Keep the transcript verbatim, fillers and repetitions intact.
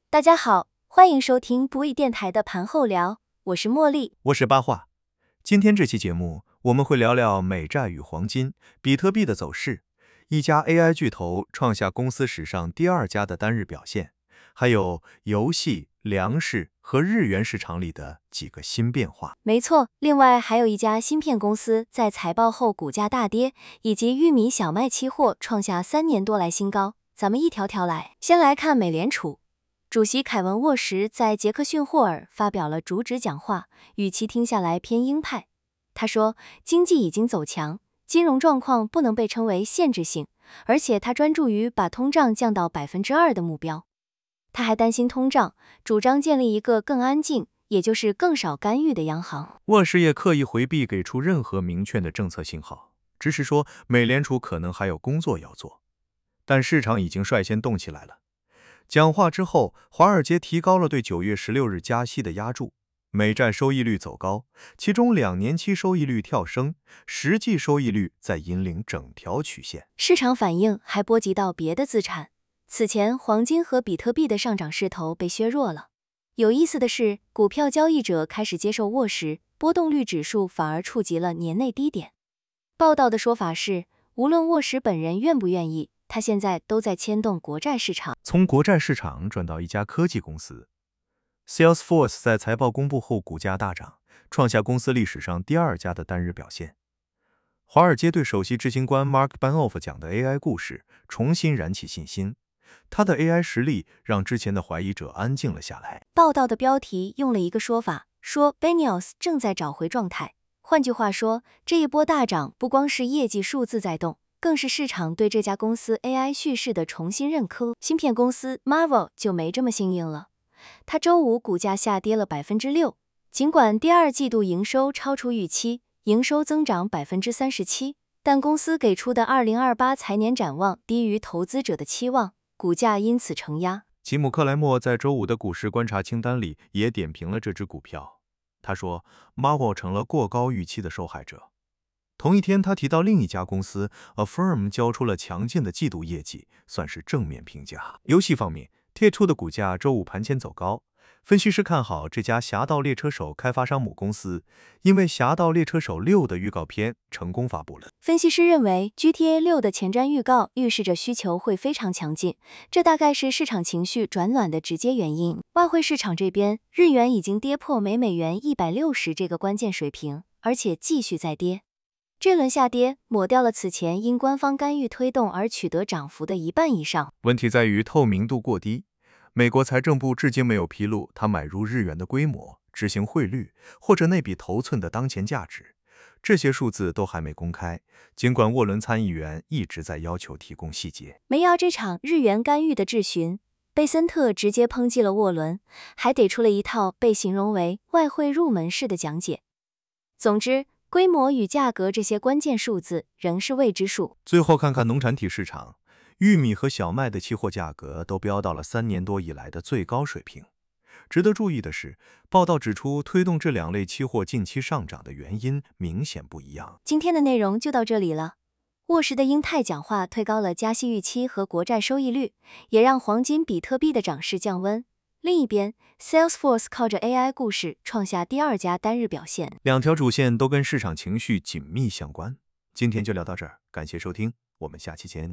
大家好，欢迎收听不易电台的盘后聊，我是茉莉， 我是八卦。今天这期节目我们会聊聊美债与黄金、比特币的走势，一家 A I 巨头创下公司史上第二佳的单日表现，还有游戏、粮食和日元市场里的几个新变化。 没错，另外还有一家芯片公司在财报后股价大跌，以及玉米、小麦期货创下三年多来新高。咱们一条条来，先来看美联储。主席凯文·沃什在杰克逊霍尔发表了主旨讲话，语气听下来偏鹰派。他说，经济已经走强，金融状况不能被称为限制性，而且他专注于把通胀降到百分之二的目标。他还担心通胀，主张建立一个更安静，也就是更少干预的央行。 沃什也刻意回避给出任何明确的政策信号，只是说美联储可能还有工作要做，但市场已经率先动起来了。讲话之后，华尔街提高了对九月十六日加息的押注，美债收益率走高，其中两年期收益率跳升，实际收益率在引领整条曲线。 市场反应还波及到别的资产，此前黄金和比特币的上涨势头被削弱了。有意思的是，股票交易者开始接受沃什，波动率指数反而触及了年内低点。报道的说法是，无论沃什本人愿不愿意，他现在都在牵动国债市场。 从国债市场转到一家科技公司 ，Salesforce 在财报公布后股价大涨，创下公司历史上第二佳的单日表现。华尔街对首席执行官 Mark Benioff 讲的 A I 故事重新燃起信心，他的 A I 实力让之前的怀疑者安静了下来。 报道的标题用了一个说法，说 Benioff 正在找回状态。换句话说，这一波大涨不光是业绩数字在动，更是市场对这家公司 A I 叙事的重新认可。芯片公司 Marvell 就没这么幸运了，它周五股价下跌了 百分之六， 尽管第二季度营收超出预期，营收增长 百分之三十七， 但公司给出的二零二八财年展望低于投资者的期望，股价因此承压。 吉姆·克莱默在周五的股市观察清单里也点评了这只股票。他说 Marvell 成了过高预期的受害者。同一天，他提到另一家公司 Affirm 交出了强劲的季度业绩，算是正面评价。游戏方面 Take Two 的股价周五盘前走高，分析师看好这家《侠盗猎车手》开发商母公司，因为《侠盗猎车手六》的预告片成功发布了。 分析师认为 G T A 六 的前瞻预告预示着需求会非常强劲，这大概是市场情绪转暖的直接原因。外汇市场这边，日元已经跌破每美元一百六十这个关键水平，而且继续再跌。这轮下跌抹掉了此前因官方干预推动而取得涨幅的一半以上。 问题在于透明度过低，美国财政部至今没有披露他买入日元的规模、执行汇率或者那笔头寸的当前价值，这些数字都还没公开，尽管沃伦参议员一直在要求提供细节。 没要这场日元干预的质询，贝森特直接抨击了沃伦，还给出了一套被形容为外汇入门式的讲解。总之，规模与价格这些关键数字仍是未知数。 最后看看农产品市场，玉米和小麦的期货价格都飙到了三年多以来的最高水平。值得注意的是，报道指出，推动这两类期货近期上涨的原因明显不一样。 今天的内容就到这里了。沃什的鹰派讲话推高了加息预期和国债收益率，也让黄金、比特币的涨势降温。另一边 ，Salesforce 靠着 A I 故事创下第二佳单日表现。 两条主线都跟市场情绪紧密相关。今天就聊到这儿，感谢收听，我们下期见。